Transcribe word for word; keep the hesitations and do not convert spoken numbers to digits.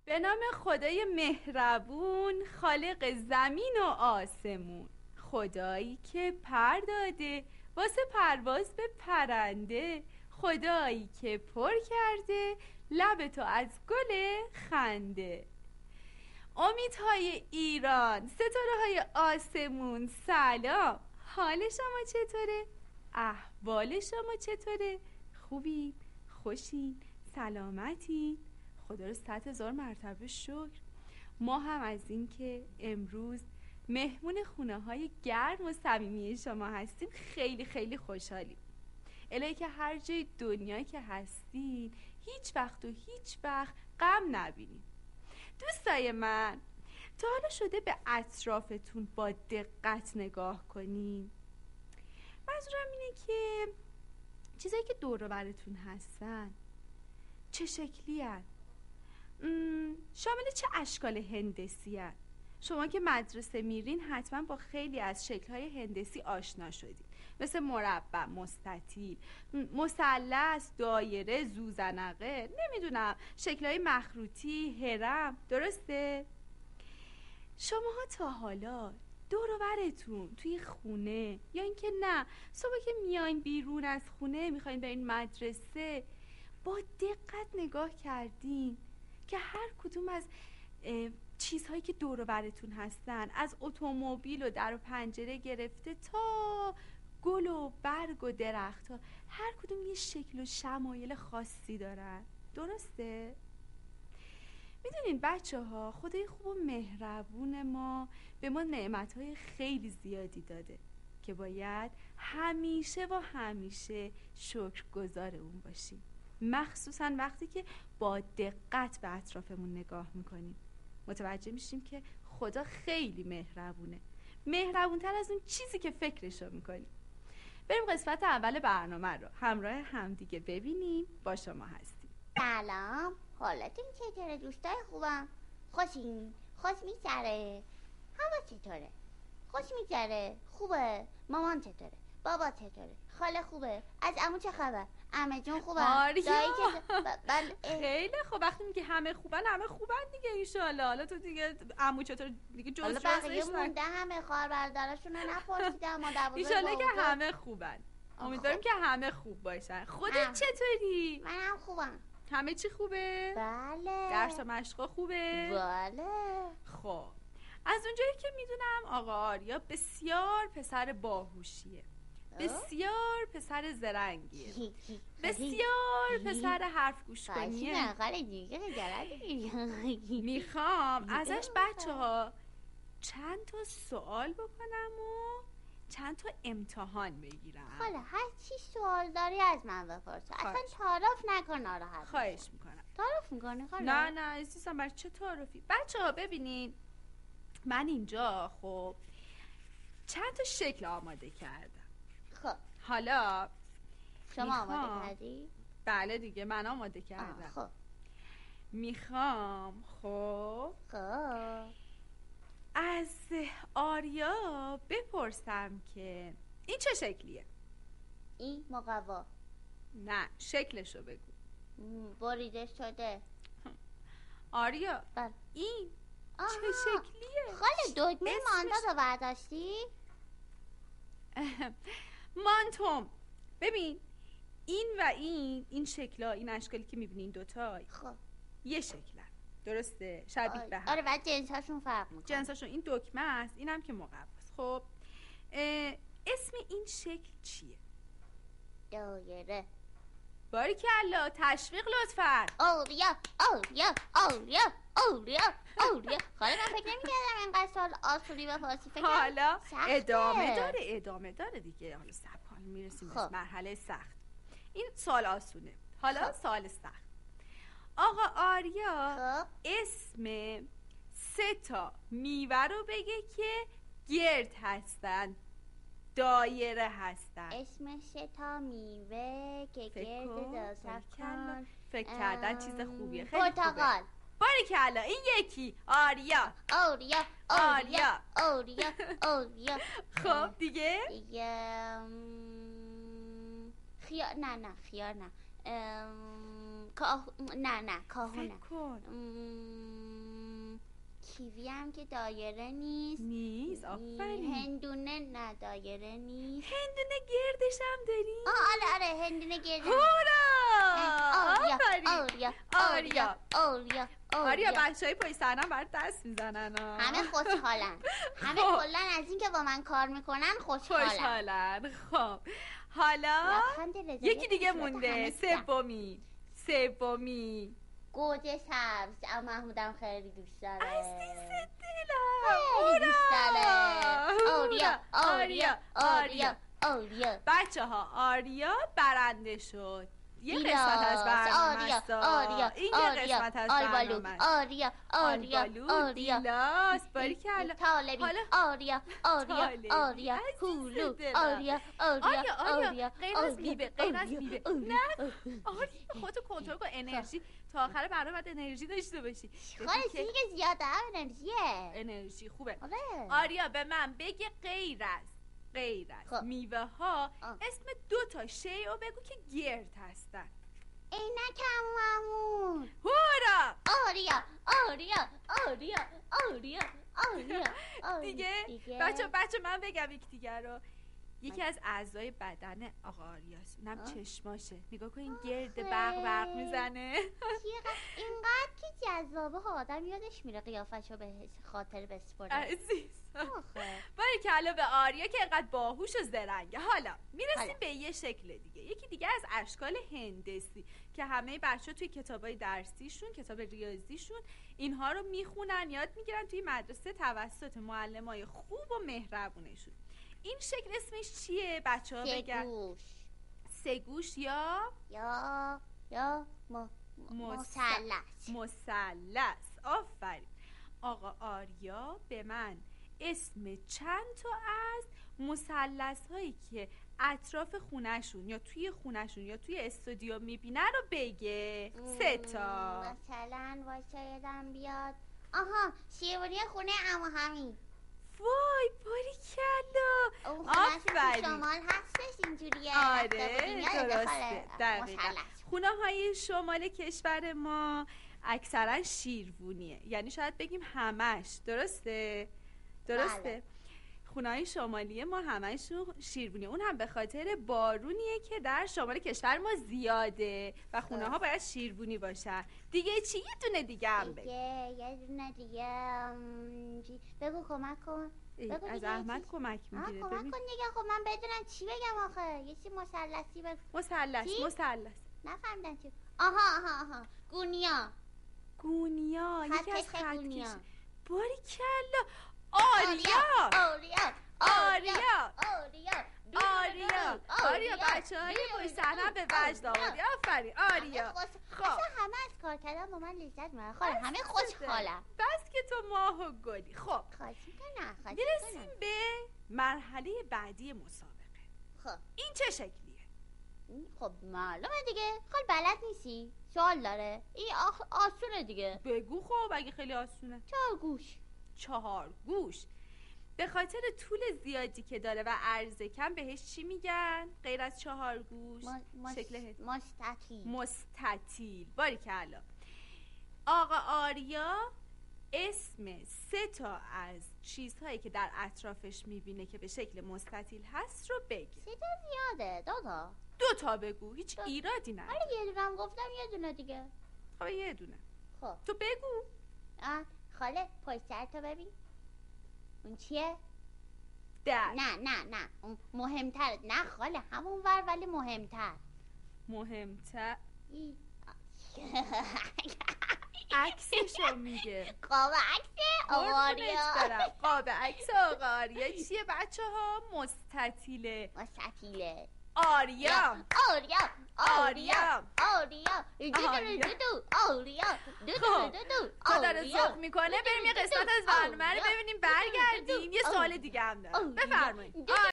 به نام خدای مهربون، خالق زمین و آسمون، خدایی که پر داده واسه پرواز به پرنده، خدایی که پر کرده لبتو از گل خنده. امیدهای ایران، ستاره های آسمون، سلام. حال شما چطوره؟ احوال شما چطوره؟ خوبی؟ خوشین؟ سلامتی؟ خدا رو صد هزار مرتبه شکر. ما هم از این که امروز مهمون خونه های گرم و صمیمی شما هستیم خیلی خیلی خوشحالیم. الهی که هر جای دنیایی که هستین هیچ وقت و هیچ وقت غم نبینین. دوستای من، تا حالا شده به اطرافتون با دقت نگاه کنین؟ منظورم اینه که چیزایی که دور و براتون هستن چه شکلی هن؟ شامل چه اشکال هندسی هن؟ شما که مدرسه میرین حتما با خیلی از شکل‌های هندسی آشنا شدید، مثل مربع، مستطیل، مثلث، دایره، زوزنقه، نمیدونم شکل‌های مخروطی، هرم، درسته؟ شماها تا حالا دور و برتون توی خونه یا اینکه نه صبح که میاین بیرون از خونه میخواین برین مدرسه با دقت نگاه کردین که هر کدوم از چیزهایی که دور و برتون هستن، از اتومبیل و در و پنجره گرفته تا گل و برگ و درخت ها، هر کدوم یه شکل و شمایل خاصی دارن، درسته؟ میدونین بچه ها، خدای خوب و مهربون ما به ما نعمتهای خیلی زیادی داده که باید همیشه و همیشه شکرگزار اون باشیم، مخصوصا وقتی که با دقت به اطرافمون نگاه میکنیم. متوجه میشیم که خدا خیلی مهربونه، مهربونتر از اون چیزی که فکرشو میکنیم. بریم قسمت اول برنامه رو همراه همدیگه ببینیم. با شما هستیم. سلام، حالتون چطوره دوستای خوبم؟ خوشین؟ خوش میگذره؟ هوا چطوره؟ خوش میگذره؟ خوبه؟ مامان چطوره؟ بابا چطوره؟ خاله خوبه؟ از عمو چه خبر؟ عمه جون خوبه؟ آریا ب... بل... خیلی خوب. وقتی میگه همه خوبن همه خوبن دیگه انشالله. حالا تو دیگه عمو چطور دیگه جز جز بقیه مونده همه خواهر برادرشون رو نپرسیدم. مادر بزرگ انشالله که همه خوبن. امیدواریم که همه خوب باشن. خودت چطوری؟ منم خوبم. همه چی خوبه؟ بله. درس و مشقا خوبه؟ بله. خب از اونجایی که میدونم آقا آریا بسیار پسر باهوشیه، بسیار پسر زرنگیه، بسیار پسر حرف گوش کنیه. میخوام ازش بچه ها چند تا سوال بکنم و چند تا امتحان بگیرم. خاله هر چی سوال داری از من بپرس، اصلا تعارف نکن. ناراحت خواهش میکنم. تعارف میکنی خاله؟ نه نه عزیزم، برای چه تعارفی؟ بچه ها ببینین، من اینجا خب چند تا شکل آماده کردم. خب حالا شما آماده کردی؟ بله دیگه من آماده کردم. خب میخوام خب خب از آریا بپرسم که این چه شکلیه؟ این مقوا. نه شکلشو بگو. بریده شده. آریا بله. این آها. چه شکلیه؟ خاله دکمه مانداز رو برداشتی؟ مانتوم. ببین این و این این شکلا، این اشکالی که میبینین دوتا خب یه شکلن، درسته؟ شبیه به هم. آره بعد جنساشون فرق میکنه. جنساشون این دکمه است، اینم که مقواست. خب اسم این شکل چیه؟ دایره. باریکلا، تشویق لطفاً. آریا آریا آریا آریا آریا. خاله من فکر نمی‌کردم اینقدر سال آسونی به فارسی فکر. حالا ادامه داره ادامه داره دیگه. حالا صبر کن میرسیم به مرحله سخت. این سوال آسونه، حالا سوال سخت. آقا آریا خب. اسم سه تا میوه رو بگه که گرد هستن، دایره هستن. اسم سه تا میوه که گرد داستان کن. فکر کردن چیز خوبیه، خیلی خوبه. پرتقال. باریکلا، این یکی. آریا آریا آریا آریا آریا. خب دیگه دیگه خیار. نه نه خیار نه. کاه... نه نه کاهو نه. فکر کن. کیوی هم که دایره نیست. نیست، آفرین. هندونه نه دایره نیست. هندونه گردش هم داریم. آه آره آره هندونه گردش. هورا! آریا آریا آریا آریا آریا بچه‌های پشت سرم برات دست میزنن ها. همه خوشحالن. همه کلا از این که با من کار میکنن خوشحالن. خوشحالن. خب حالا یکی دیگه مونده، سومی. سومی گوجه سبز. اما محمودم خیلی دوست داره. عزیز دلم. خیلی دوست داره. آریا آریا آریا آریا. بچه ها آریا برنده شد. یه قسمت از برنامه است. آریا این یه قسمت از برنامه است. آریا آریا آریا دیلاس باریکلا. طالبی آریا آریا آریا هولو آریا آریا آریا. غیر از میوه غیر از میوه نه آریا خودتو کنترل کن. انرژی تا آخر برنامه باید انرژی داشته باشی. خاله چیزی که زیاده انرژیه. انرژی خوبه. آره. آریا به من بگه غیر از غیر از خب. میوه ها آه. اسم دو تا شیء رو بگو که گرد هستن. عینک عمومون. هورا! آریا آریا آریا آریا آریا. دیگه بچه بچه من بگم یک دیگر رو. یکی از اعضای بدن آقا آریاست، اونم چشماشه. نگاه کن این گرد برق برق میزنه. اینقدر که جذابه ها آدم یادش میره قیافشو به خاطر بسپره. عزیز باریکلا به آریا که اینقدر باهوش و زرنگه. حالا میرسیم حالا. به یه شکل دیگه، یکی دیگه از اشکال هندسی که همه بچه توی کتابای درسیشون، کتاب ریاضیشون اینها رو میخونن، یاد میگیرن توی مدرسه توسط معلمای خوب و مهربونشون. این شکل اسمش چیه بچه ها بگن؟ سگوش. سگوش یا یا یا م... مثلث. مثلث. آفرین. آقا آریا به من اسم چند تا از مثلث هایی که اطراف خونهشون یا توی خونهشون یا توی استودیو میبینه رو بگه. سه تا. مثلا واسه یادم بیاد. آها شیرونی خونه عمو حمید. وای باریکلا. اون خونه‌ش تو آفرین. شمال هستش اینجوریه. آره درسته دقیقا. خونه های شمال کشور ما اکثرا شیروونیه، یعنی شاید بگیم همش. درسته؟ درسته؟ بله. خونه های شمالی ما همشون شیروونیه. اون هم به خاطر بارونیه که در شمال کشور ما زیاده و خونه ها باید شیروونی باشن. دیگه چی؟ یه دونه دیگه هم بگو. دیگه یه دونه دیگه ام، چی؟ بگو کمک کن. بگو از دیگه احمد چی؟ کمک میگیره. کمک کن دیگه. خب من بدونم چی بگم آخه. یه چی مثلثی بگو. مثلث. چی؟ مثلث. نفهمیدم چی. آها آها آها گونیا. گونیا. یکی از خط گونیا. خط باریکلا. آریا آریا آریا آریا آریا آریا بچه های پشت صحنه به وجد آوردی. آفرین آریا. خب همه از کار کردن با من لذت میبرن. خاله همه خوشحالم. بس که تو ماه و گلی. خب خواهش کنم. میرسیم به مرحله بعدی مسابقه. خب این چه شکلیه؟ خب معلومه دیگه. خال بلد نیستی؟ سوال داره. این آخ... آسونه دیگه. بگو خب اگه خیلی آسونه. چهار گوش. چهار گوش. به خاطر طول زیادی که داره و عرض کم بهش چی میگن؟ غیر از چهار گوش مس... شکل مستطیل. مستطیل. باریکلا. آقا آریا اسم سه تا از چیزهایی که در اطرافش میبینه که به شکل مستطیل هست رو بگه. سه تا زیاده. دو تا. دو تا بگو. هیچ دو. ایرادی نداره. آره یه دونم گفتم. یه دونه دیگه. خب یه دونه. خب تو بگو. آه خاله پشت سر تو ببین. اون چیه؟ در. نه نه نه اون مهمتر. نه خاله همون ور ولی مهمتر. مهمتر ای. عکسشو میگه. قاب عکس آقا آریا. قاب عکس آقا آریا چیه بچه ها؟ مستطیله. مستطیله. آریا آریا آریا آریا دو دو آریا دو دو دو تا داره ذوق میکنه. بریم یه قسمت از برنامه رو ببینیم برگردیم. یه سوال دیگه هم دارم. بفرمایید.